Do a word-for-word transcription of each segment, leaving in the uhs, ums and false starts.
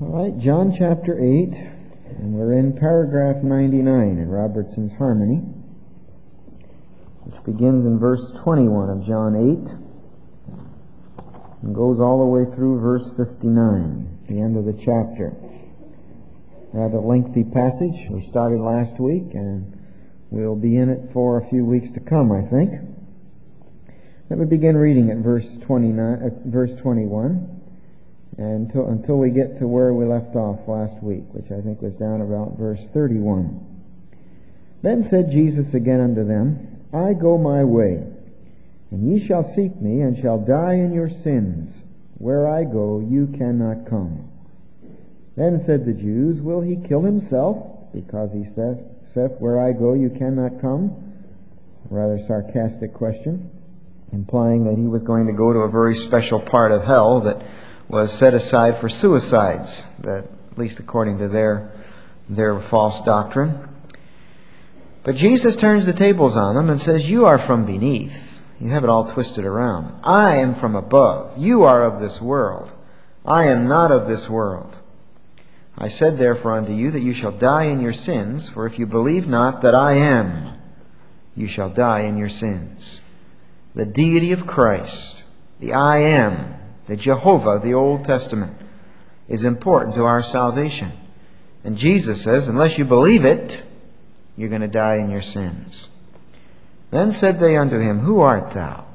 All right, John chapter eight, and we're in paragraph ninety-nine in Robertson's Harmony, which begins in verse twenty-one of John eight, and goes all the way through verse fifty-nine, the end of the chapter. Rather lengthy passage. We started last week, and we'll be in it for a few weeks to come, I think. Let me begin reading at verse twenty-nine, uh, verse twenty-one. Until, until we get to where we left off last week, which I think was down about verse thirty-one. Then said Jesus again unto them, I go my way, and ye shall seek me, and shall die in your sins. Where I go, you cannot come. Then said the Jews, Will he kill himself, because he saith, saith, Where I go, you cannot come? A rather sarcastic question, implying that he was going to go to a very special part of hell that was set aside for suicides, that at least according to their their false doctrine. But Jesus turns the tables on them and says, You are from beneath. You have it all twisted around. I am from above. You are of this world. I am not of this world. I said therefore unto you that you shall die in your sins, for if you believe not that I am, you shall die in your sins. The deity of Christ, the I am, the Jehovah, the Old Testament, is important to our salvation. And Jesus says, unless you believe it, you're going to die in your sins. Then said they unto him, Who art thou?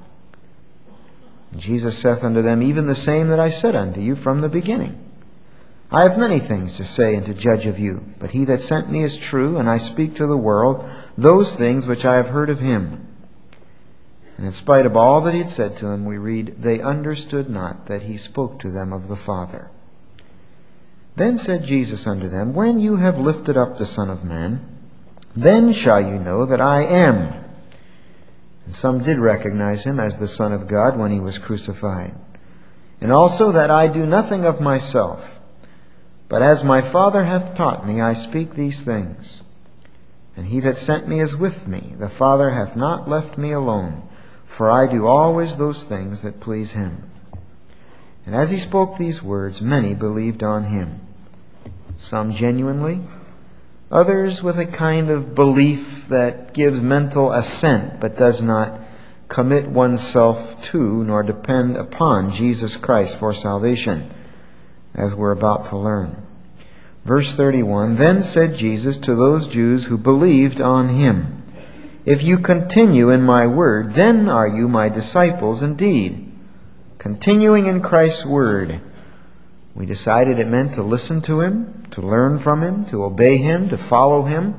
And Jesus saith unto them, Even the same that I said unto you from the beginning. I have many things to say and to judge of you, but he that sent me is true, and I speak to the world those things which I have heard of him. And in spite of all that he had said to them, we read, They understood not that he spoke to them of the Father. Then said Jesus unto them, When you have lifted up the Son of Man, then shall you know that I am. And some did recognize him as the Son of God when he was crucified. And also that I do nothing of myself, but as my Father hath taught me, I speak these things. And he that sent me is with me. The Father hath not left me alone, for I do always those things that please him. And as he spoke these words, many believed on him. Some genuinely, others with a kind of belief that gives mental assent, but does not commit oneself to nor depend upon Jesus Christ for salvation, as we're about to learn. Verse thirty-one, Then said Jesus to those Jews who believed on him, If you continue in my word, then are you my disciples indeed. Continuing in Christ's word. We decided it meant to listen to him, to learn from him, to obey him, to follow him,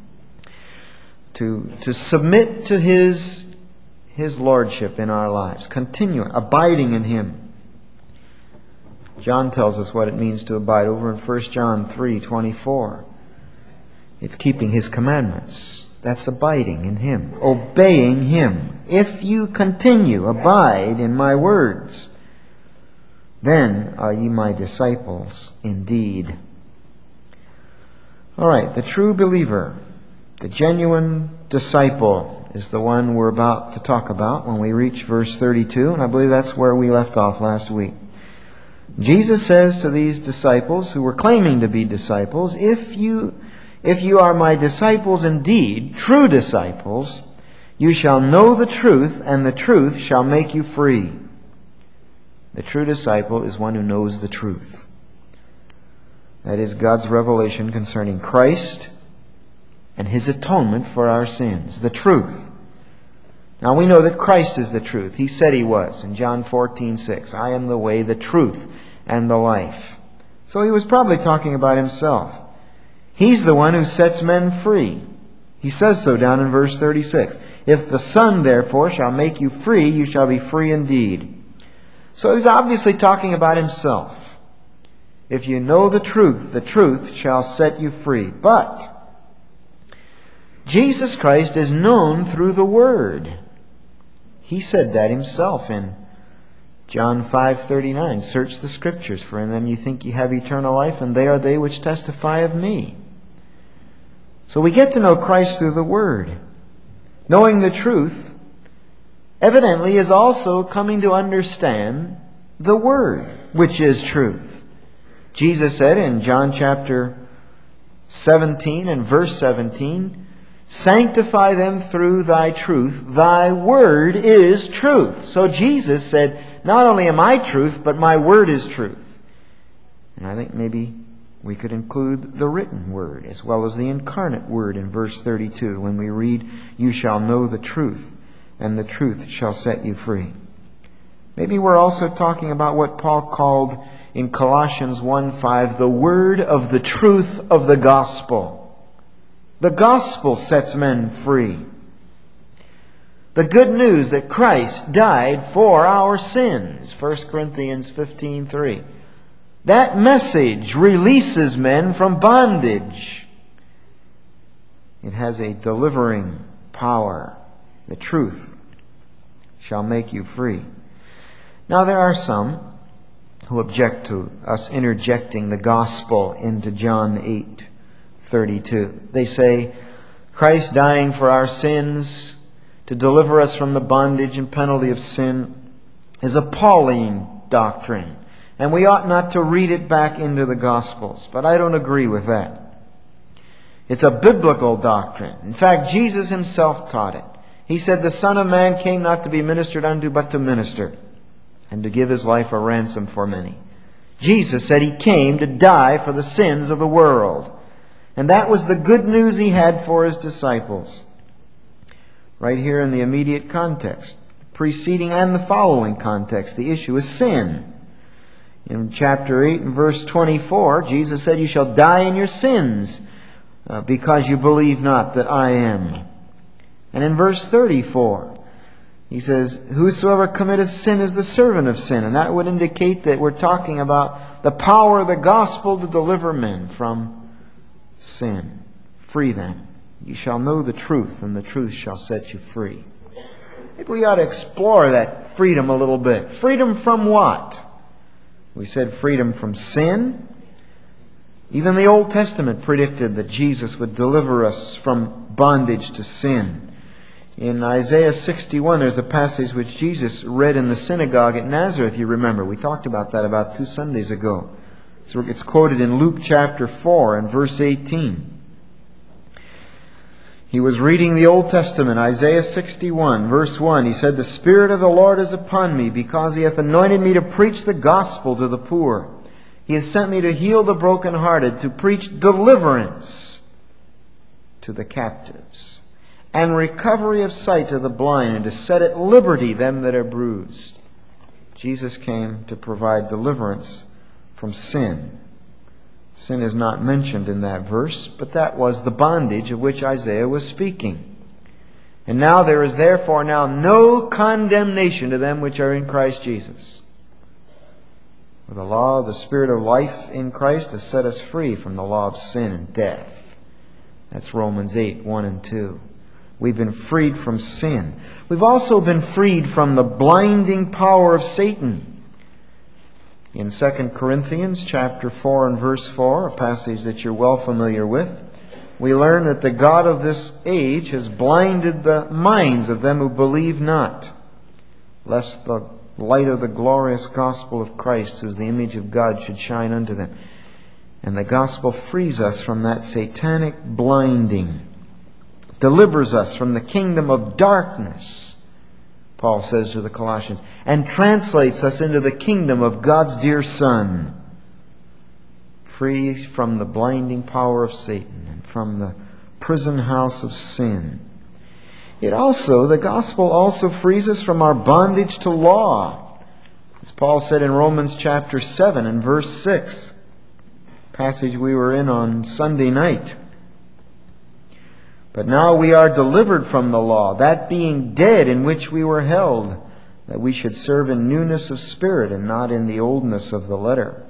to, to submit to his, his lordship in our lives. Continuing, abiding in him. John tells us what it means to abide over in First John three twenty-four. It's keeping his commandments. That's abiding in him, obeying him. If you continue, abide in my words, then are ye my disciples indeed. All right, the true believer, the genuine disciple, is the one we're about to talk about when we reach verse thirty-two, and I believe that's where we left off last week. Jesus says to these disciples who were claiming to be disciples, If you If you are my disciples indeed, true disciples, you shall know the truth, and the truth shall make you free. The true disciple is one who knows the truth. That is God's revelation concerning Christ and his atonement for our sins. The truth. Now we know that Christ is the truth. He said he was in John fourteen six. I am the way, the truth, and the life. So he was probably talking about himself. He's the one who sets men free. He says so down in verse thirty-six. If the Son, therefore, shall make you free, you shall be free indeed. So he's obviously talking about himself. If you know the truth, the truth shall set you free. But Jesus Christ is known through the Word. He said that himself in John five thirty-nine. Search the Scriptures, for in them you think you have eternal life, and they are they which testify of me. So we get to know Christ through the Word. Knowing the truth, evidently, is also coming to understand the Word, which is truth. Jesus said in John chapter seventeen and verse seventeen, "Sanctify them through thy truth. Thy word is truth." So Jesus said, not only am I truth, but my word is truth. And I think maybe we could include the written word as well as the incarnate word in verse thirty-two when we read, "You shall know the truth, and the truth shall set you free." Maybe we're also talking about what Paul called in Colossians one five, the word of the truth of the gospel. The gospel sets men free. The good news that Christ died for our sins, First Corinthians fifteen three. That message releases men from bondage. It has a delivering power. The truth shall make you free. Now there are some who object to us interjecting the gospel into John eight thirty-two. They say, Christ dying for our sins to deliver us from the bondage and penalty of sin is a Pauline doctrine, and we ought not to read it back into the Gospels. But I don't agree with that. It's a biblical doctrine. In fact, Jesus himself taught it. He said, "The Son of Man came not to be ministered unto, but to minister, and to give his life a ransom for many." Jesus said he came to die for the sins of the world. And that was the good news he had for his disciples. Right here in the immediate context, preceding and the following context, the issue is sin. In chapter eight and verse twenty-four, Jesus said, "You shall die in your sins, uh, because you believe not that I am." And in verse thirty-four, he says, "Whosoever committeth sin is the servant of sin." And that would indicate that we're talking about the power of the gospel to deliver men from sin. Free them. You shall know the truth, and the truth shall set you free. Maybe we ought to explore that freedom a little bit. Freedom from what? We said freedom from sin. Even the Old Testament predicted that Jesus would deliver us from bondage to sin. In Isaiah sixty-one, there's a passage which Jesus read in the synagogue at Nazareth, you remember. We talked about that about two Sundays ago. So it's quoted in Luke chapter four and verse eighteen. He was reading the Old Testament, Isaiah sixty-one, verse one. He said, "The Spirit of the Lord is upon me, because He hath anointed me to preach the gospel to the poor. He hath sent me to heal the brokenhearted, to preach deliverance to the captives, and recovery of sight to the blind, and to set at liberty them that are bruised." Jesus came to provide deliverance from sin. Sin is not mentioned in that verse, but that was the bondage of which Isaiah was speaking. "And now there is therefore now no condemnation to them which are in Christ Jesus." For the law of the Spirit of life in Christ has set us free from the law of sin and death. That's Romans eight, one and two. We've been freed from sin. We've also been freed from the blinding power of Satan. In Second Corinthians chapter four and verse four, a passage that you're well familiar with, we learn that the God of this age has blinded the minds of them who believe not, lest the light of the glorious gospel of Christ, who is the image of God, should shine unto them. And the gospel frees us from that satanic blinding, delivers us from the kingdom of darkness, Paul says to the Colossians, and translates us into the kingdom of God's dear Son, free from the blinding power of Satan and from the prison house of sin. It also, the gospel also frees us from our bondage to law. As Paul said in Romans chapter seven and verse six, passage we were in on Sunday night. "But now we are delivered from the law, that being dead in which we were held, that we should serve in newness of spirit and not in the oldness of the letter."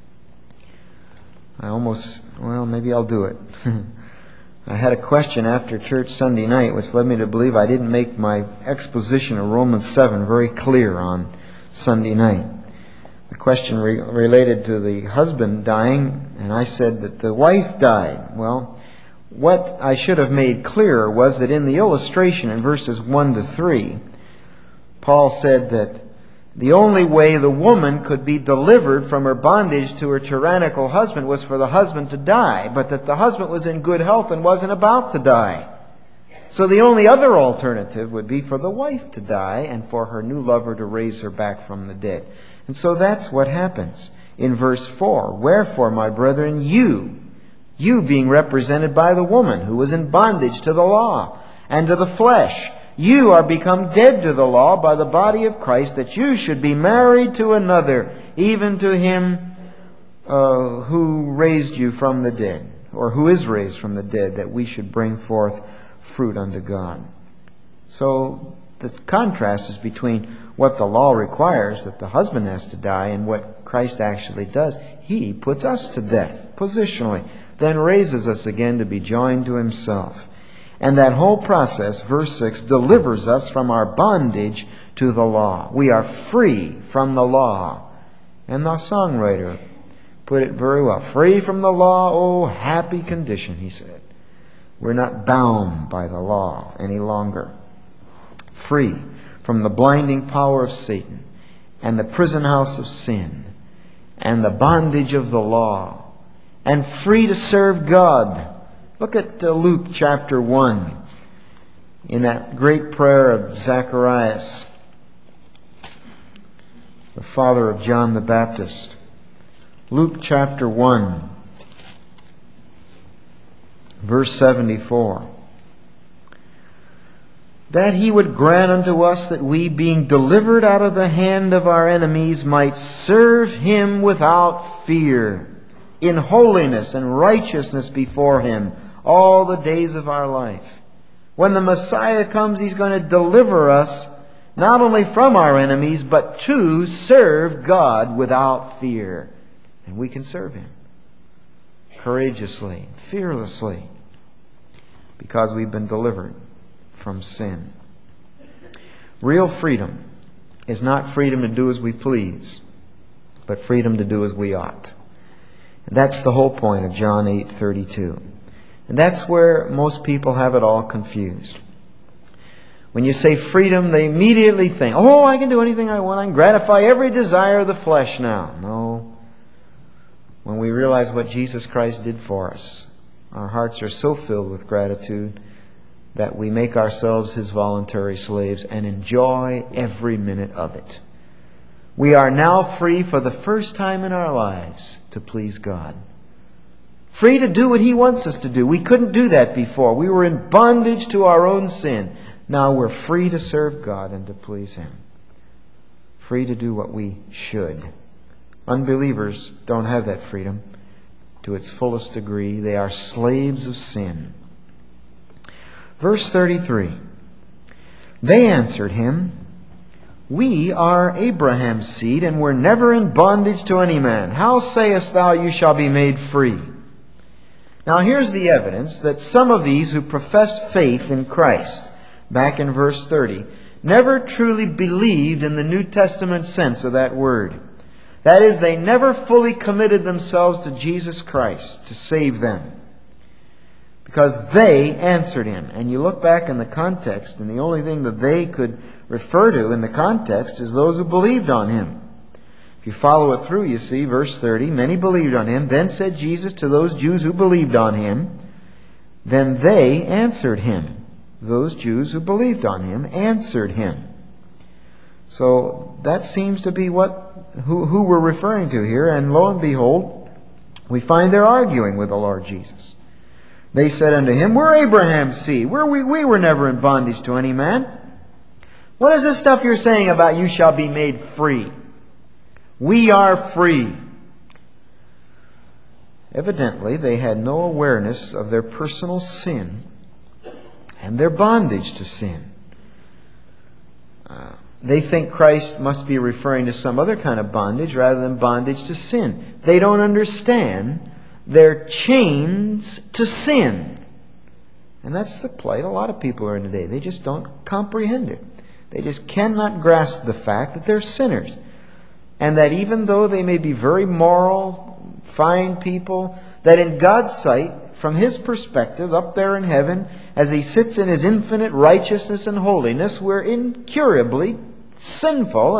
I almost, well, maybe I'll do it. I had a question after church Sunday night, which led me to believe I didn't make my exposition of Romans seven very clear on Sunday night. The question re- related to the husband dying, and I said that the wife died. Well, what I should have made clearer was that in the illustration in verses one to three, Paul said that The only way the woman could be delivered from her bondage to her tyrannical husband was for the husband to die, but that the husband was in good health and wasn't about to die. So the only other alternative would be for the wife to die and for her new lover to raise her back from the dead. And so that's what happens in verse four. Wherefore, my brethren, you, you being represented by the woman who was in bondage to the law and to the flesh, you are become dead to the law by the body of Christ, that you should be married to another, even to him uh, who raised you from the dead, or who is raised from the dead, that we should bring forth fruit unto God. So the contrast is between what the law requires, that the husband has to die, and what Christ actually does. He puts us to death, positionally, then raises us again to be joined to himself. And that whole process, verse six, delivers us from our bondage to the law. We are free from the law. And the songwriter put it very well. Free from the law, oh happy condition, he said. We're not bound by the law any longer. Free from the blinding power of Satan and the prison house of sin and the bondage of the law, and free to serve God. Look at uh, Luke chapter one, in that great prayer of Zacharias, the father of John the Baptist. Luke chapter one, verse seventy-four. That he would grant unto us that we, being delivered out of the hand of our enemies, might serve him without fear, in holiness and righteousness before him, all the days of our life. When the Messiah comes, he's going to deliver us not only from our enemies, but to serve God without fear. And we can serve him courageously, fearlessly, because we've been delivered from sin. Real freedom is not freedom to do as we please, but freedom to do as we ought. And that's the whole point of John eight thirty-two. And that's where most people have it all confused. When you say freedom, they immediately think, oh, I can do anything I want. I can gratify every desire of the flesh now. No. When we realize what Jesus Christ did for us, our hearts are so filled with gratitude that we make ourselves his voluntary slaves and enjoy every minute of it. We are now free for the first time in our lives to please God. Free to do what he wants us to do. We couldn't do that before. We were in bondage to our own sin. Now we're free to serve God and to please him. Free to do what we should. Unbelievers don't have that freedom to its fullest degree. They are slaves of sin. Verse thirty-three. They answered him, we are Abraham's seed, and were never in bondage to any man. How sayest thou, you shall be made free? Now here's the evidence that some of these who professed faith in Christ, back in verse thirty, never truly believed in the New Testament sense of that word. That is, they never fully committed themselves to Jesus Christ to save them. Because they answered him. And you look back in the context, and the only thing that they could refer to in the context is those who believed on him. If you follow it through, you see, verse thirty, many believed on him. Then said Jesus to those Jews who believed on him, then they answered him. Those Jews who believed on him answered him. So that seems to be what who, who we're referring to here. And lo and behold, we find they're arguing with the Lord Jesus. They said unto him, we're Abraham's seed. We're, we, we were never in bondage to any man. What is this stuff you're saying about you shall be made free? We are free. Evidently, they had no awareness of their personal sin and their bondage to sin. Uh, they think Christ must be referring to some other kind of bondage rather than bondage to sin. They don't understand their chains to sin. And that's the plight a lot of people are in today. They just don't comprehend it. They just cannot grasp the fact that they're sinners. And that even though they may be very moral, fine people, that in God's sight, from his perspective, up there in heaven, as he sits in his infinite righteousness and holiness, we're incurably sinful and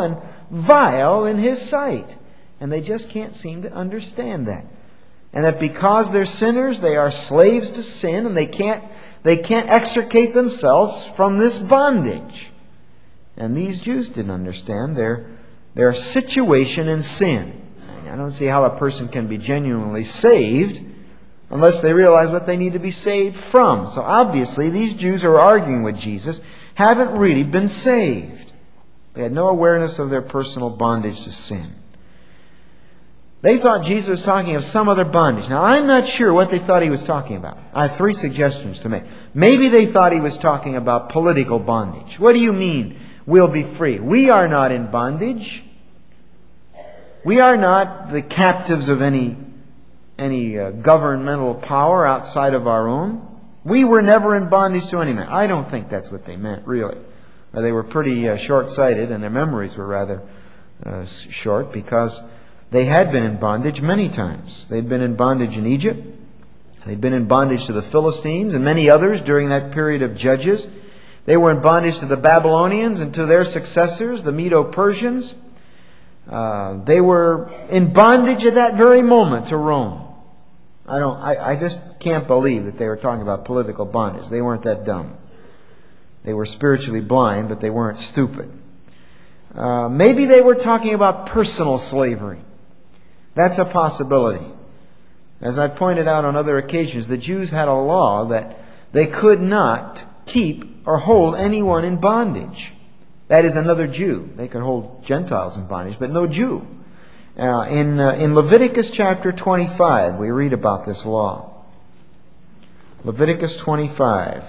vile in His sight. And they just can't seem to understand that. And that because they're sinners, they are slaves to sin, and they can't, they can't extricate themselves from this bondage. And these Jews didn't understand their, their situation in sin. I don't see how a person can be genuinely saved unless they realize what they need to be saved from. So obviously, these Jews who are arguing with Jesus haven't really been saved. They had no awareness of their personal bondage to sin. They thought Jesus was talking of some other bondage. Now, I'm not sure what they thought He was talking about. I have three suggestions to make. Maybe they thought He was talking about political bondage. What do you mean, we'll be free? We are not in bondage. We are not the captives of any, any uh, governmental power outside of our own. We were never in bondage to any man. I don't think that's what they meant, really. Uh, they were pretty uh, short-sighted, and their memories were rather uh, short, because they had been in bondage many times. They'd been in bondage in Egypt. They'd been in bondage to the Philistines and many others during that period of Judges. They were in bondage to the Babylonians and to their successors, the Medo-Persians. Uh, they were in bondage at that very moment to Rome. I don't. I, I just can't believe that they were talking about political bondage. They weren't that dumb. They were spiritually blind, but they weren't stupid. Uh, maybe they were talking about personal slavery. That's a possibility. As I pointed out on other occasions, the Jews had a law that they could not keep or hold anyone in bondage. That is, another Jew. They could hold Gentiles in bondage, but no Jew. Uh, in, uh, in Leviticus chapter twenty-five, we read about this law. Leviticus twenty-five.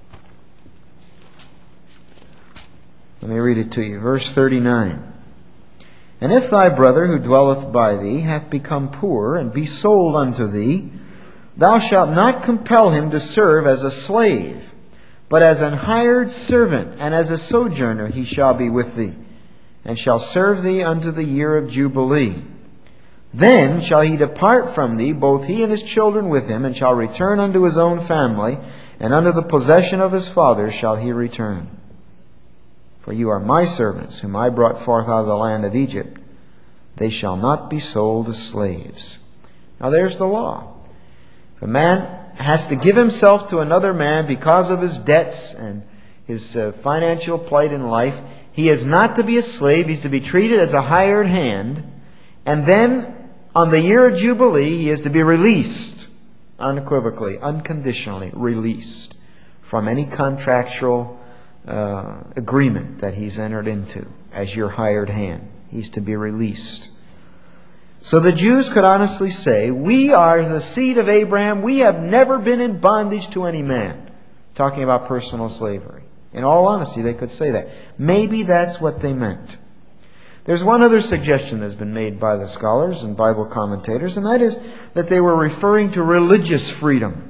Let me read it to you. Verse thirty-nine. And if thy brother who dwelleth by thee hath become poor, and be sold unto thee, thou shalt not compel him to serve as a slave, but as an hired servant, and as a sojourner he shall be with thee, and shall serve thee unto the year of Jubilee. Then shall he depart from thee, both he and his children with him, and shall return unto his own family, and unto the possession of his fathers shall he return. For you are my servants, whom I brought forth out of the land of Egypt. They shall not be sold as slaves. Now there's the law. If a man has to give himself to another man because of his debts and his uh, financial plight in life, he is not to be a slave. He's to be treated as a hired hand. And then, on the year of Jubilee, he is to be released, unequivocally, unconditionally released from any contractual Uh, agreement that he's entered into as your hired hand. He's to be released. So the Jews could honestly say, we are the seed of Abraham. We have never been in bondage to any man. Talking about personal slavery. In all honesty, they could say that. Maybe that's what they meant. There's one other suggestion that's been made by the scholars and Bible commentators, and that is that they were referring to religious freedom.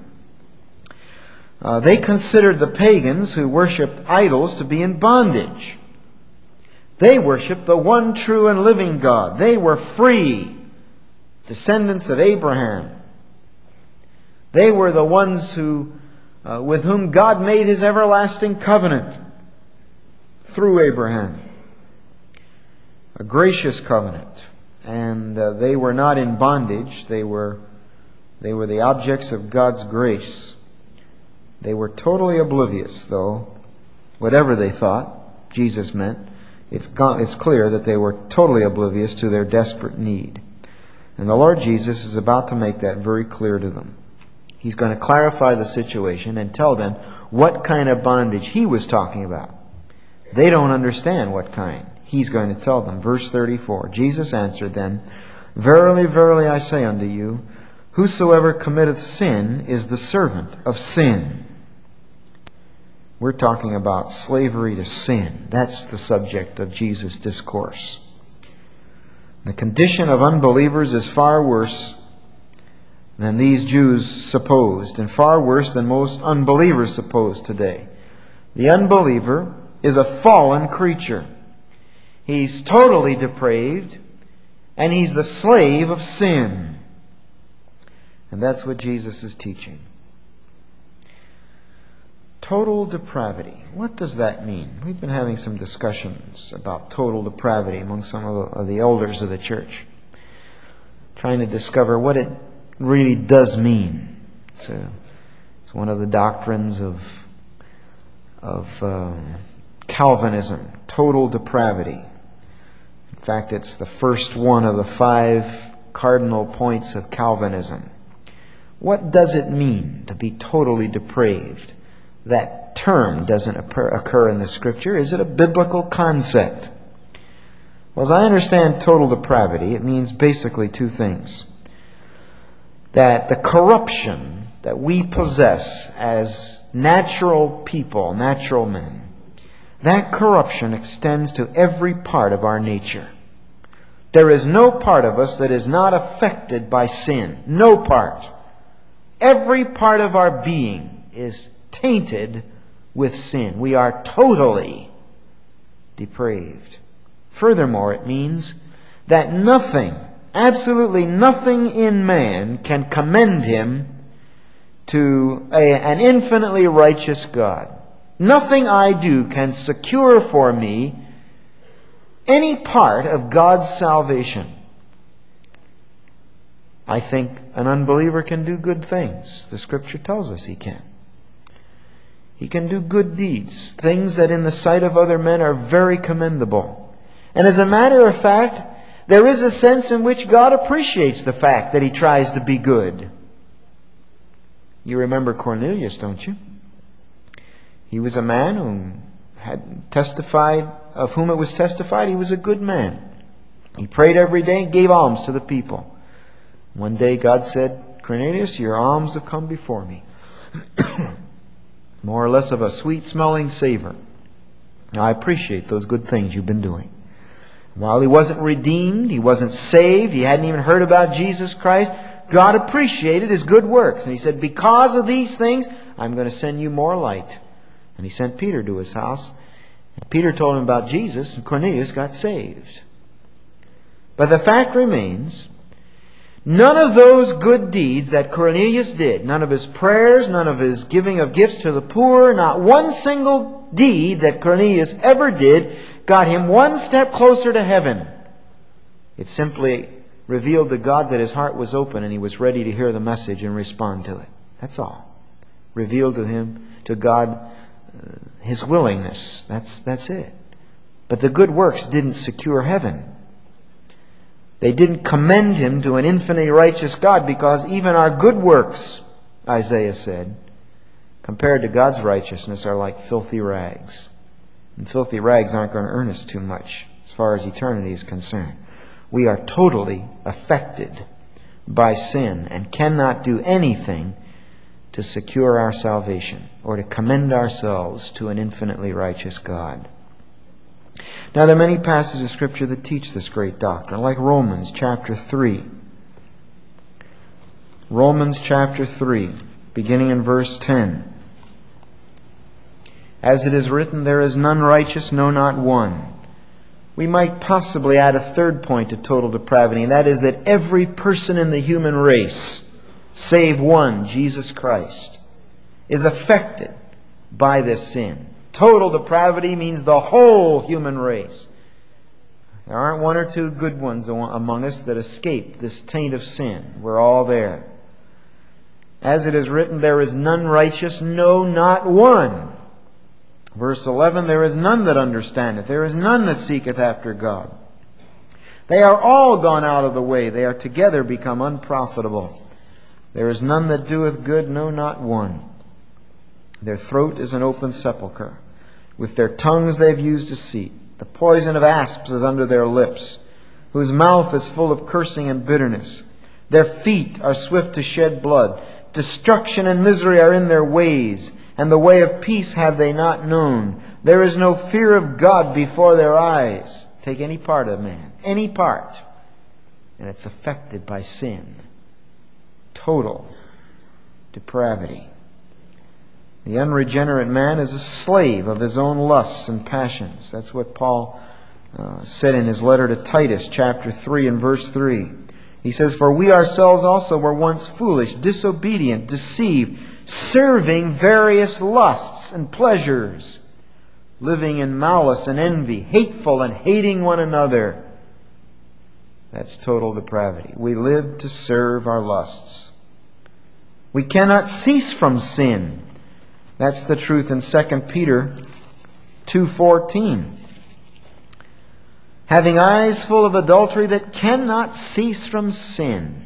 Uh, they considered the pagans who worshipped idols to be in bondage. They worshipped the one true and living God. They were free, descendants of Abraham. They were the ones who, uh, with whom God made His everlasting covenant through Abraham. A gracious covenant. And uh, they were not in bondage. They were, they were the objects of God's grace. They were totally oblivious, though, whatever they thought Jesus meant, it's, it's clear that they were totally oblivious to their desperate need. And the Lord Jesus is about to make that very clear to them. He's going to clarify the situation and tell them what kind of bondage He was talking about. They don't understand what kind. He's going to tell them. Verse thirty-four, Jesus answered them, Verily, verily, I say unto you, whosoever committeth sin is the servant of sin. We're talking about slavery to sin. That's the subject of Jesus' discourse. The condition of unbelievers is far worse than these Jews supposed, and far worse than most unbelievers suppose today. The unbeliever is a fallen creature. He's totally depraved, and he's the slave of sin. And that's what Jesus is teaching. Total depravity. What does that mean? We've been having some discussions about total depravity among some of the, of the elders of the church, trying to discover what it really does mean. It's, a, it's one of the doctrines of, of uh, Calvinism, total depravity. In fact, it's the first one of the five cardinal points of Calvinism. What does it mean to be totally depraved? That term doesn't occur in the Scripture. Is it a biblical concept? Well, as I understand total depravity, it means basically two things. That the corruption that we possess as natural people, natural men, that corruption extends to every part of our nature. There is no part of us that is not affected by sin. No part. Every part of our being is tainted with sin. We are totally depraved. Furthermore, it means that nothing, absolutely nothing in man can commend him to a, an infinitely righteous God. Nothing I do can secure for me any part of God's salvation. I think an unbeliever can do good things. The Scripture tells us he can. He can do good deeds, things that in the sight of other men are very commendable. And as a matter of fact, there is a sense in which God appreciates the fact that he tries to be good. You remember Cornelius, don't you? He was a man who had testified, of whom it was testified he was a good man. He prayed every day and gave alms to the people. One day God said, Cornelius, your alms have come before me. More or less of a sweet-smelling savor. Now, I appreciate those good things you've been doing. While he wasn't redeemed, he wasn't saved, he hadn't even heard about Jesus Christ, God appreciated his good works. And he said, because of these things, I'm going to send you more light. And he sent Peter to his house. And Peter told him about Jesus, and Cornelius got saved. But the fact remains, none of those good deeds that Cornelius did, none of his prayers, none of his giving of gifts to the poor, not one single deed that Cornelius ever did got him one step closer to heaven. It simply revealed to God that his heart was open and he was ready to hear the message and respond to it. That's all. Revealed to him, to God, uh, his willingness. That's, that's it. But the good works didn't secure heaven. They didn't commend him to an infinitely righteous God, because even our good works, Isaiah said, compared to God's righteousness, are like filthy rags. And filthy rags aren't going to earn us too much as far as eternity is concerned. We are totally affected by sin and cannot do anything to secure our salvation or to commend ourselves to an infinitely righteous God. Now, there are many passages of Scripture that teach this great doctrine, like Romans chapter three. Romans chapter three, beginning in verse ten. As it is written, there is none righteous, no, not one. We might possibly add a third point to total depravity, and that is that every person in the human race, save one, Jesus Christ, is affected by this sin. Total depravity means the whole human race. There aren't one or two good ones among us that escape this taint of sin. We're all there. As it is written, there is none righteous, no, not one. Verse eleven, there is none that understandeth, there is none that seeketh after God. They are all gone out of the way, they are together become unprofitable. There is none that doeth good, no, not one. Their throat is an open sepulchre. With their tongues they have used deceit. The poison of asps is under their lips, whose mouth is full of cursing and bitterness. Their feet are swift to shed blood. Destruction and misery are in their ways, and the way of peace have they not known. There is no fear of God before their eyes. Take any part of man, any part, and it's affected by sin. Total depravity. The unregenerate man is a slave of his own lusts and passions. That's what Paul uh, said in his letter to Titus, chapter three and verse three. He says, for we ourselves also were once foolish, disobedient, deceived, serving various lusts and pleasures, living in malice and envy, hateful and hating one another. That's total depravity. We live to serve our lusts. We cannot cease from sin. That's the truth in Second Peter two fourteen. Having eyes full of adultery that cannot cease from sin.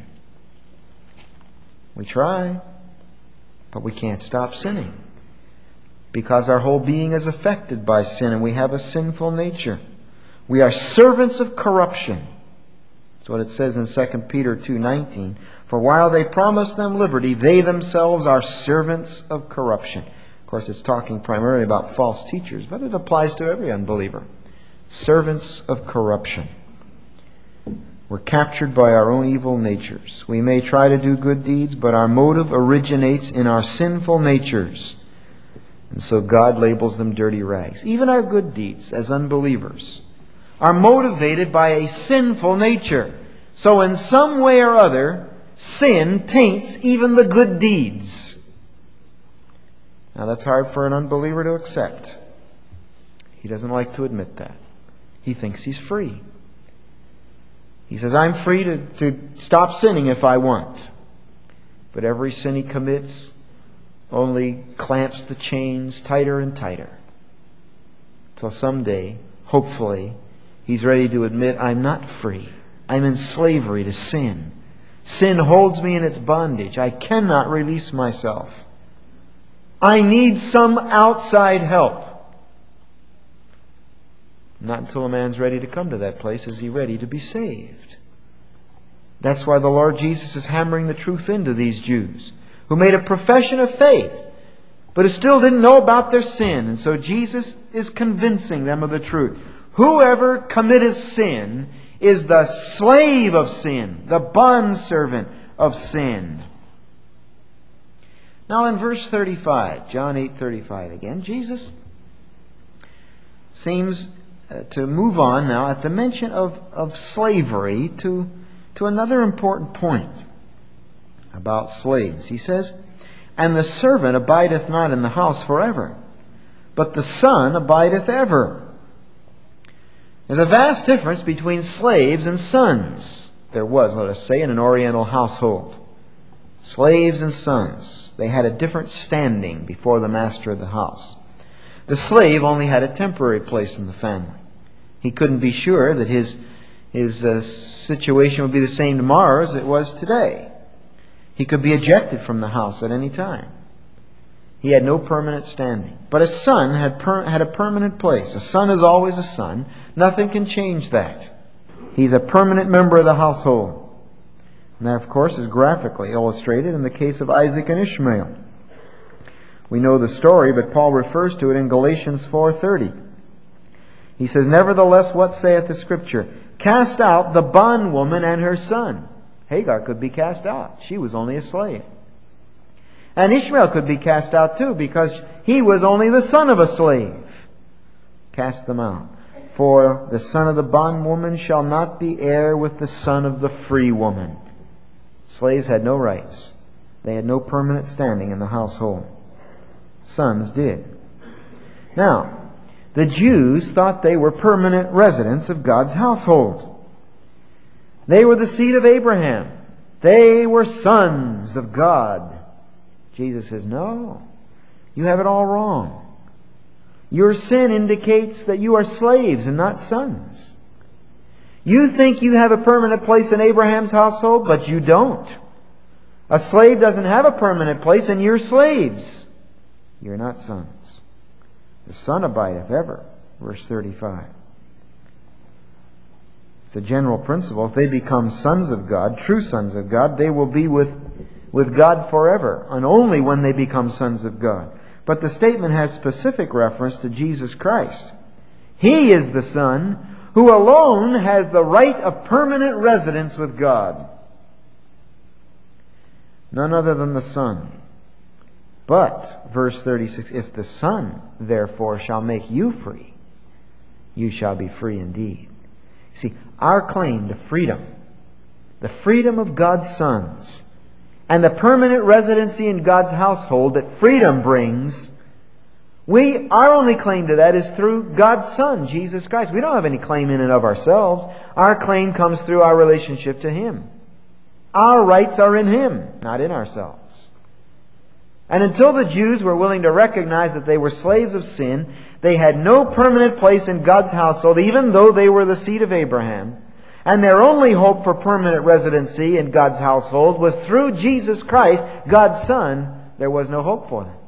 We try, but we can't stop sinning, because our whole being is affected by sin and we have a sinful nature. We are servants of corruption. That's what it says in Second Peter two nineteen. For while they promise them liberty, they themselves are servants of corruption. Of course, it's talking primarily about false teachers, but it applies to every unbeliever. Servants of corruption. We're captured by our own evil natures. We may try to do good deeds, but our motive originates in our sinful natures. And so God labels them dirty rags. Even our good deeds as unbelievers are motivated by a sinful nature. So in some way or other, sin taints even the good deeds. Now that's hard for an unbeliever to accept. He doesn't like to admit that. He thinks he's free. He says, I'm free to, to stop sinning if I want. But every sin he commits only clamps the chains tighter and tighter. Till someday, hopefully, he's ready to admit, I'm not free. I'm in slavery to sin. Sin holds me in its bondage. I cannot release myself. I need some outside help. Not until a man's ready to come to that place is he ready to be saved. That's why the Lord Jesus is hammering the truth into these Jews who made a profession of faith, but who still didn't know about their sin. And so Jesus is convincing them of the truth. Whoever committeth sin is the slave of sin, the bondservant of sin. Now in verse thirty-five, John eight thirty-five again, Jesus seems uh, to move on now at the mention of, of slavery to, to another important point about slaves. He says, and the servant abideth not in the house forever, but the Son abideth ever. There's a vast difference between slaves and sons. There was, let us say, in an Oriental household. Slaves and sons. They had a different standing before the master of the house. The slave only had a temporary place in the family. He couldn't be sure that his, his uh, situation would be the same tomorrow as it was today. He could be ejected from the house at any time. He had no permanent standing. But a son had, per, had a permanent place. A son is always a son. Nothing can change that. He's a permanent member of the household. And that, of course, is graphically illustrated in the case of Isaac and Ishmael. We know the story, but Paul refers to it in Galatians four thirty. He says, nevertheless, what saith the Scripture? Cast out the bondwoman and her son. Hagar could be cast out. She was only a slave. And Ishmael could be cast out too, because he was only the son of a slave. Cast them out. For the son of the bondwoman shall not be heir with the son of the free woman. Slaves had no rights. They had no permanent standing in the household. Sons did. Now, the Jews thought they were permanent residents of God's household. They were the seed of Abraham. They were sons of God. Jesus says, no, you have it all wrong. Your sin indicates that you are slaves and not sons. You think you have a permanent place in Abraham's household, but you don't. A slave doesn't have a permanent place, and you're slaves. You're not sons. The Son abideth ever. Verse thirty-five. It's a general principle. If they become sons of God, true sons of God, they will be with, with God forever, and only when they become sons of God. But the statement has specific reference to Jesus Christ. He is the Son who alone has the right of permanent residence with God. None other than the Son. But, verse thirty-six, if the Son, therefore, shall make you free, you shall be free indeed. See, our claim to freedom, the freedom of God's sons, and the permanent residency in God's household that freedom brings, we, our only claim to that is through God's Son, Jesus Christ. We don't have any claim in and of ourselves. Our claim comes through our relationship to Him. Our rights are in Him, not in ourselves. And until the Jews were willing to recognize that they were slaves of sin, they had no permanent place in God's household, even though they were the seed of Abraham. And their only hope for permanent residency in God's household was through Jesus Christ, God's Son. There was no hope for them.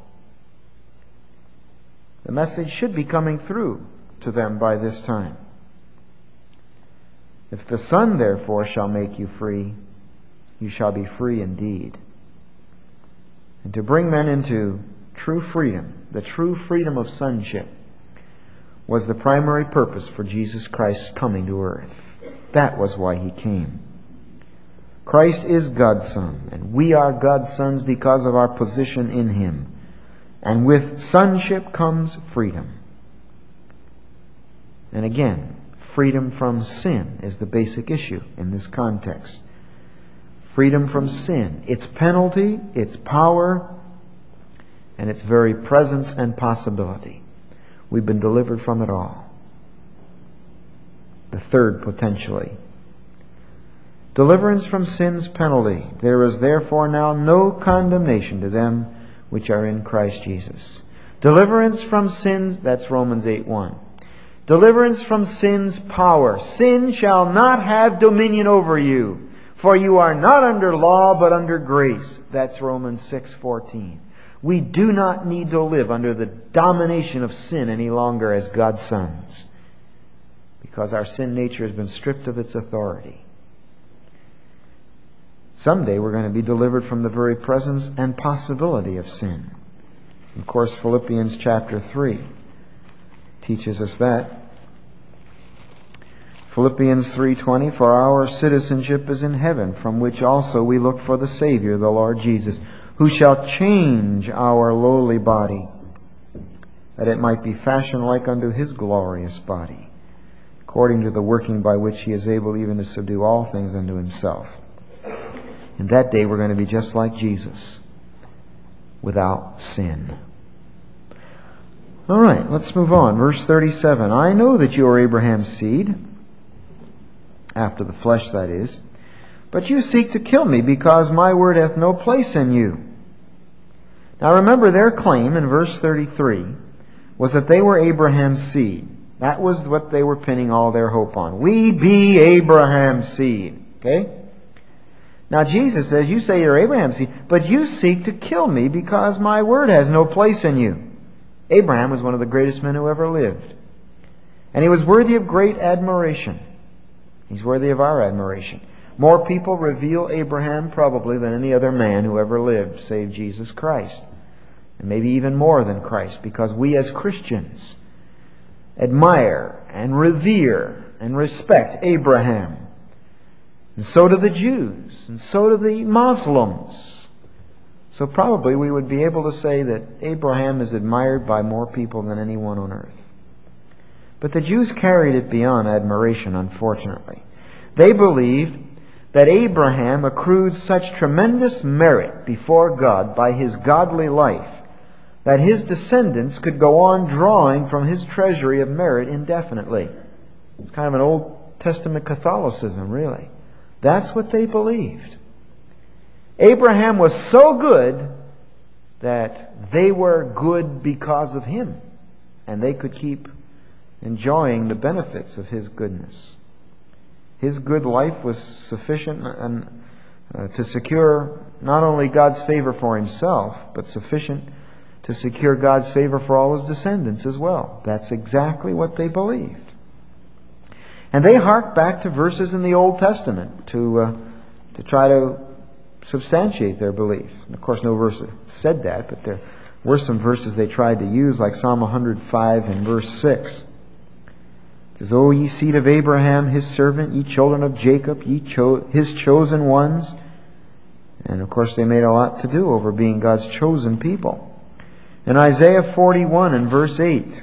The message should be coming through to them by this time. If the Son, therefore, shall make you free, you shall be free indeed. And to bring men into true freedom, the true freedom of sonship, was the primary purpose for Jesus Christ's coming to earth. That was why He came. Christ is God's Son, and we are God's sons because of our position in Him. And with sonship comes freedom. And again, freedom from sin is the basic issue in this context. Freedom from sin, its penalty, its power, and its very presence and possibility. We've been delivered from it all. The third, potentially. Deliverance from sin's penalty. There is therefore now no condemnation to them which are in Christ Jesus. Deliverance from sin, that's Romans eight one. Deliverance from sin's power. Sin shall not have dominion over you, for you are not under law but under grace. That's Romans six fourteen. We do not need to live under the domination of sin any longer as God's sons, because our sin nature has been stripped of its authority. Someday we're going to be delivered from the very presence and possibility of sin. Of course, Philippians chapter three teaches us that. Philippians three twenty, for our citizenship is in heaven, from which also we look for the Savior, the Lord Jesus, who shall change our lowly body, that it might be fashioned like unto His glorious body, according to the working by which He is able even to subdue all things unto Himself. And that day we're going to be just like Jesus, without sin. All right, let's move on. Verse thirty-seven. I know that you are Abraham's seed, after the flesh that is, but you seek to kill me, because my word hath no place in you. Now remember, their claim in verse thirty-three was that they were Abraham's seed. That was what they were pinning all their hope on. We be Abraham's seed. Okay? Now Jesus says, you say you're Abraham's seed, but you seek to kill me because my word has no place in you. Abraham was one of the greatest men who ever lived. And he was worthy of great admiration. He's worthy of our admiration. More people reveal Abraham probably than any other man who ever lived, save Jesus Christ. And maybe even more than Christ, because we as Christians admire and revere and respect Abraham. And so do the Jews, and so do the Muslims. So probably we would be able to say that Abraham is admired by more people than anyone on earth. But the Jews carried it beyond admiration, unfortunately. They believed that Abraham accrued such tremendous merit before God by his godly life that his descendants could go on drawing from his treasury of merit indefinitely. It's kind of an Old Testament Catholicism, really. That's what they believed. Abraham was so good that they were good because of him, and they could keep enjoying the benefits of his goodness. His good life was sufficient and, uh, to secure not only God's favor for himself, but sufficient to secure God's favor for all his descendants as well. That's exactly what they believed. And they harked back to verses in the Old Testament to uh, to try to substantiate their belief. And of course, no verse said that, but there were some verses they tried to use, like Psalm one hundred five and verse six. It says, O ye seed of Abraham, his servant, ye children of Jacob, ye cho- his chosen ones. And of course, they made a lot to do over being God's chosen people. In Isaiah forty-one and verse eight,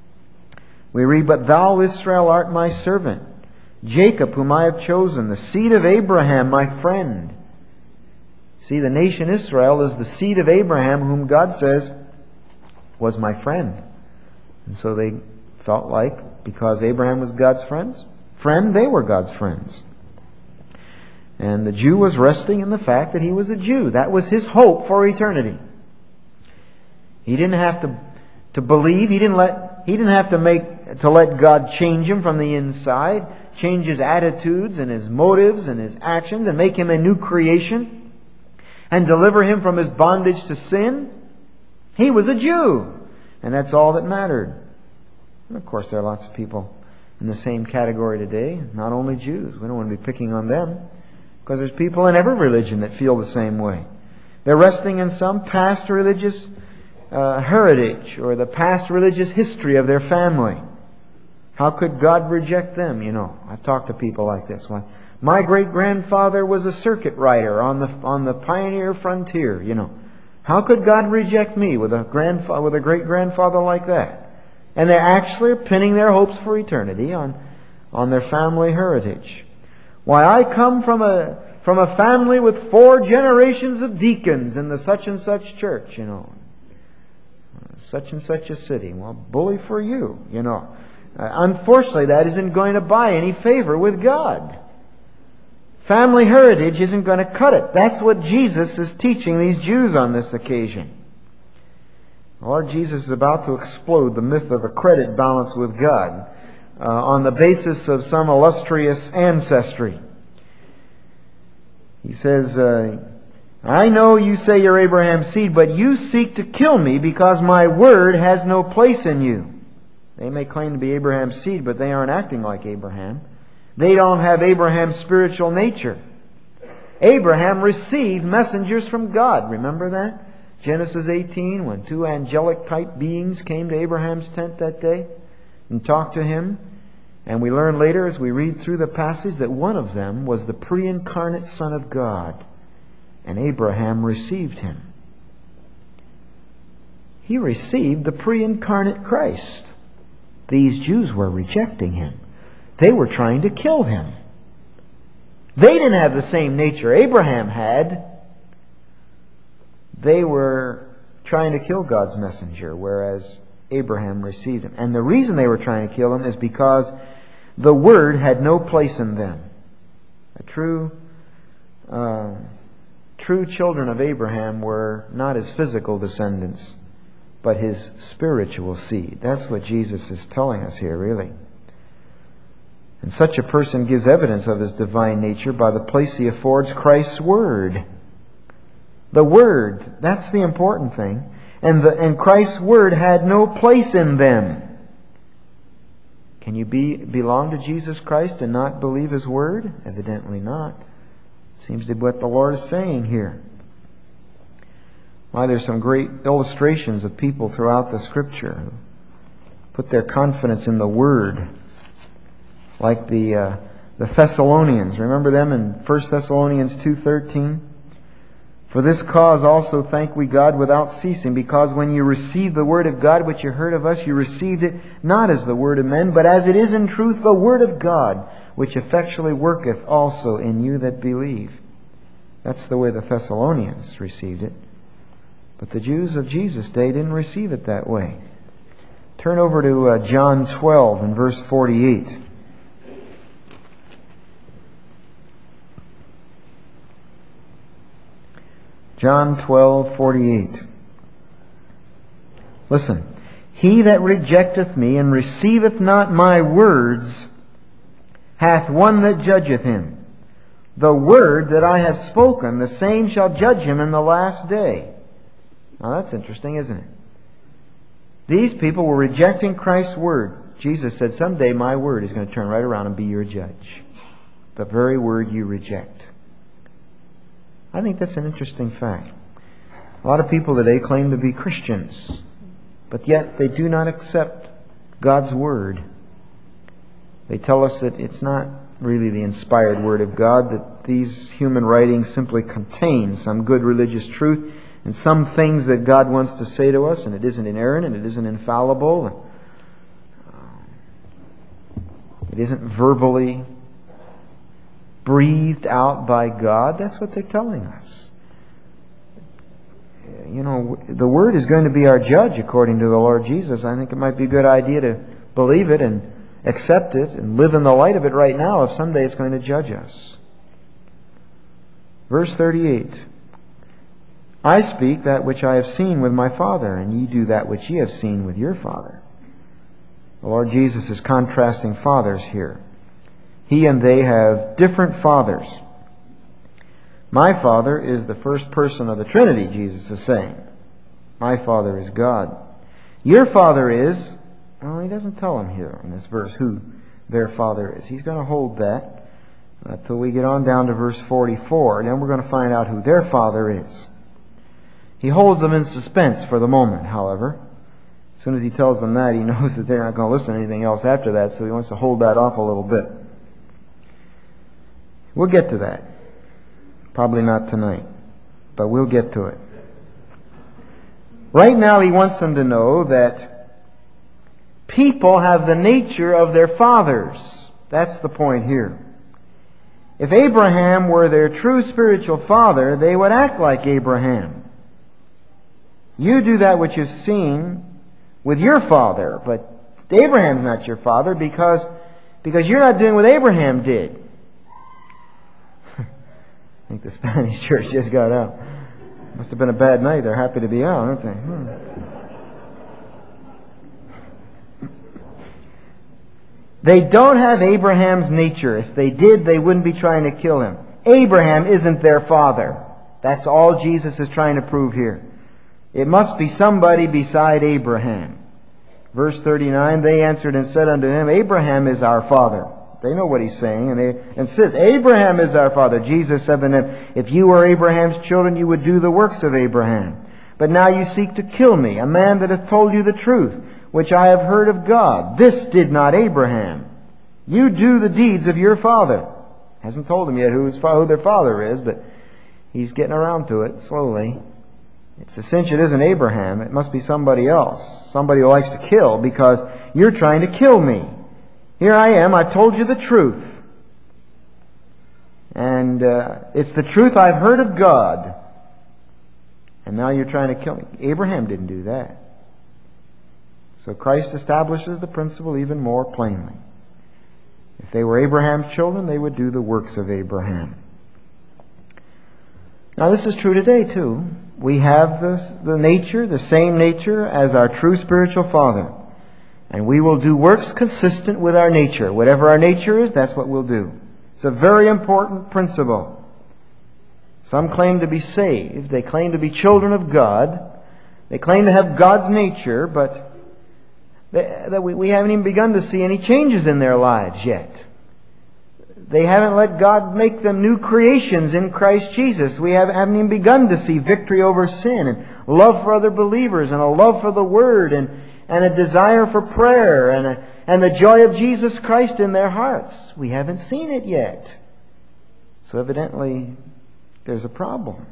we read, But thou, Israel, art my servant, Jacob, whom I have chosen, the seed of Abraham, my friend. See, the nation Israel is the seed of Abraham, whom God says was my friend. And so they felt like, because Abraham was God's friend, friend, they were God's friends. And the Jew was resting in the fact that he was a Jew. That was his hope for eternity. He didn't have to, to believe. He didn't let, he didn't have to make, to let God change him from the inside, change his attitudes and his motives and his actions and make him a new creation and deliver him from his bondage to sin. He was a Jew. And that's all that mattered. And of course, there are lots of people in the same category today, not only Jews. We don't want to be picking on them, because there's people in every religion that feel the same way. They're resting in some past religious uh, heritage or the past religious history of their family. How could God reject them? You know, I've talked to people like this. Why, my great-grandfather was a circuit rider on the on the pioneer frontier. You know, how could God reject me with a grandfather, with a great-grandfather like that? And they're actually pinning their hopes for eternity on on their family heritage. Why, I come from a from a family with four generations of deacons in the such and such church, you know. Such and such a city. Well, bully for you, you know. Uh, unfortunately, that isn't going to buy any favor with God. Family heritage isn't going to cut it. That's what Jesus is teaching these Jews on this occasion. The Lord Jesus is about to explode the myth of a credit balance with God uh, on the basis of some illustrious ancestry. He says, uh, I know you say you're Abraham's seed, but you seek to kill me because my word has no place in you. They may claim to be Abraham's seed, but they aren't acting like Abraham. They don't have Abraham's spiritual nature. Abraham received messengers from God. Remember that? Genesis eighteen, when two angelic type beings came to Abraham's tent that day and talked to him. And we learn later as we read through the passage that one of them was the pre-incarnate Son of God. And Abraham received him. He received the pre-incarnate Christ. These Jews were rejecting him. They were trying to kill him. They didn't have the same nature Abraham had. They were trying to kill God's messenger, whereas Abraham received him. And the reason they were trying to kill him is because the Word had no place in them. A true, uh, true children of Abraham were not his physical descendants, but his spiritual seed. That's what Jesus is telling us here, really. And such a person gives evidence of his divine nature by the place he affords Christ's Word. The Word, that's the important thing. And, the, and Christ's Word had no place in them. Can you be belong to Jesus Christ and not believe His Word? Evidently not. Seems to be what the Lord is saying here. Why, there's some great illustrations of people throughout the Scripture who put their confidence in the Word. Like the uh, the Thessalonians. Remember them in First Thessalonians two thirteen? For this cause also thank we God without ceasing, because when you received the word of God which you heard of us, you received it not as the word of men, but as it is in truth the word of God, which effectually worketh also in you that believe. That's the way the Thessalonians received it. But the Jews of Jesus' day didn't receive it that way. Turn over to uh, John twelve and verse forty-eight. John twelve forty-eight. Listen. He that rejecteth me and receiveth not my words hath one that judgeth him. The word that I have spoken, the same shall judge him in the last day. Now that's interesting, isn't it? These people were rejecting Christ's word. Jesus said, someday my word is going to turn right around and be your judge. The very word you reject. I think that's an interesting fact. A lot of people today claim to be Christians, but yet they do not accept God's Word. They tell us that it's not really the inspired Word of God, that these human writings simply contain some good religious truth and some things that God wants to say to us, and it isn't inerrant and it isn't infallible. It isn't verbally breathed out by God. That's what they're telling us. know, the Word is going to be our judge according to the Lord Jesus. I think it might be a good idea to believe it and accept it and live in the light of it right now if someday it's going to judge us. Verse thirty-eight. I speak that which I have seen with my Father, and ye do that which ye have seen with your father. The Lord Jesus is contrasting fathers here. He and they have different fathers. My Father is the first person of the Trinity, Jesus is saying. My Father is God. Your Father is, well, he doesn't tell them here in this verse who their Father is. He's going to hold that until we get on down to verse forty-four, and then we're going to find out who their Father is. He holds them in suspense for the moment, however. As soon as he tells them that, he knows that they're not going to listen to anything else after that, so he wants to hold that off a little bit. We'll get to that. Probably not tonight, but we'll get to it. Right now he wants them to know that people have the nature of their fathers. That's the point here. If Abraham were their true spiritual father, they would act like Abraham. You do that which is seen with your father, but Abraham's not your father because, because you're not doing what Abraham did. I think the Spanish church just got out. Must have been a bad night. They're happy to be out, aren't they? Hmm. They don't have Abraham's nature. If they did, they wouldn't be trying to kill him. Abraham isn't their father. That's all Jesus is trying to prove here. It must be somebody beside Abraham. Verse thirty-nine, they answered and said unto him, Abraham is our father. They know what he's saying, and they insist, Abraham is our father. Jesus said to them, if you were Abraham's children, you would do the works of Abraham. But now you seek to kill me, a man that hath told you the truth, which I have heard of God. This did not Abraham. You do the deeds of your father. Hasn't told them yet who, his, who their father is, but he's getting around to it slowly. It's a cinch it isn't Abraham. It must be somebody else. Somebody who likes to kill because you're trying to kill me. Here I am. I've told you the truth. And uh, it's the truth I've heard of God. And now you're trying to kill me. Abraham didn't do that. So Christ establishes the principle even more plainly. If they were Abraham's children, they would do the works of Abraham. Now this is true today too. We have the, the nature, the same nature as our true spiritual father. And we will do works consistent with our nature. Whatever our nature is, that's what we'll do. It's a very important principle. Some claim to be saved. They claim to be children of God. They claim to have God's nature, but they, that we, we haven't even begun to see any changes in their lives yet. They haven't let God make them new creations in Christ Jesus. We haven't, haven't even begun to see victory over sin and love for other believers and a love for the Word and, and a desire for prayer and, a, and the joy of Jesus Christ in their hearts. We haven't seen it yet. So evidently there's a problem.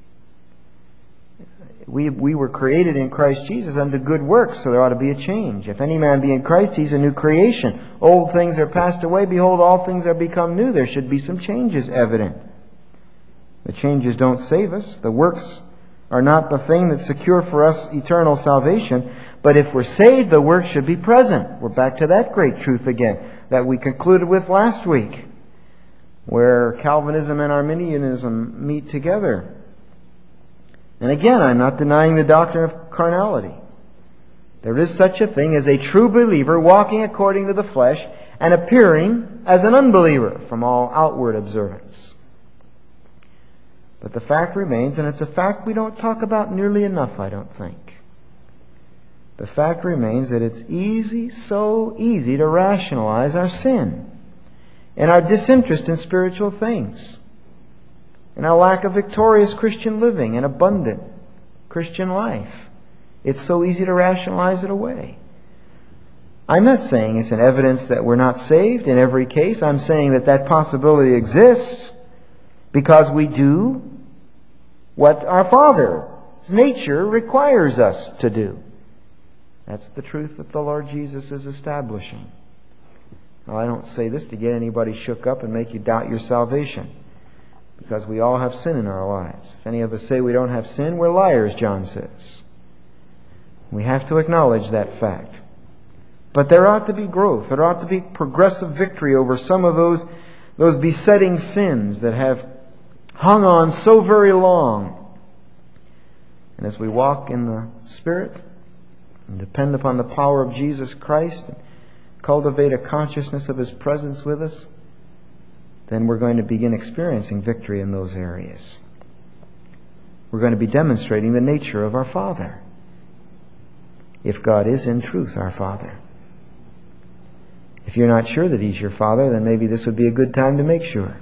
We, we were created in Christ Jesus unto good works, so there ought to be a change. If any man be in Christ, he's a new creation. Old things are passed away. Behold, all things are become new. There should be some changes evident. The changes don't save us. The works are not the thing that secure for us eternal salvation. But if we're saved, the works should be present. We're back to that great truth again that we concluded with last week, where Calvinism and Arminianism meet together. And again, I'm not denying the doctrine of carnality. There is such a thing as a true believer walking according to the flesh and appearing as an unbeliever from all outward observance. But the fact remains, and it's a fact we don't talk about nearly enough, I don't think. The fact remains that it's easy, so easy to rationalize our sin and our disinterest in spiritual things, and our lack of victorious Christian living and abundant Christian life. It's so easy to rationalize it away. I'm not saying it's an evidence that we're not saved in every case. I'm saying that that possibility exists because we do what our Father's nature requires us to do. That's the truth that the Lord Jesus is establishing. Now, I don't say this to get anybody shook up and make you doubt your salvation. because we all have sin in our lives. If any of us say we don't have sin, we're liars, John says. We have to acknowledge that fact. But there ought to be growth. There ought to be progressive victory over some of those, those besetting sins that have hung on so very long. And as we walk in the Spirit and depend upon the power of Jesus Christ and cultivate a consciousness of His presence with us, then we're going to begin experiencing victory in those areas. We're going to be demonstrating the nature of our Father, if God is in truth our Father. If you're not sure that He's your Father, then maybe this would be a good time to make sure.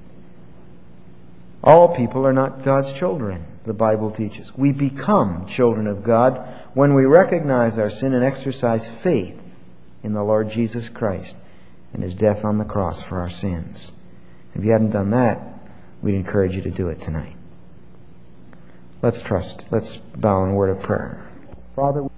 All people are not God's children, the Bible teaches. We become children of God when we recognize our sin and exercise faith in the Lord Jesus Christ and His death on the cross for our sins. If you hadn't done that, we'd encourage you to do it tonight. Let's trust. Let's bow in a word of prayer. Father,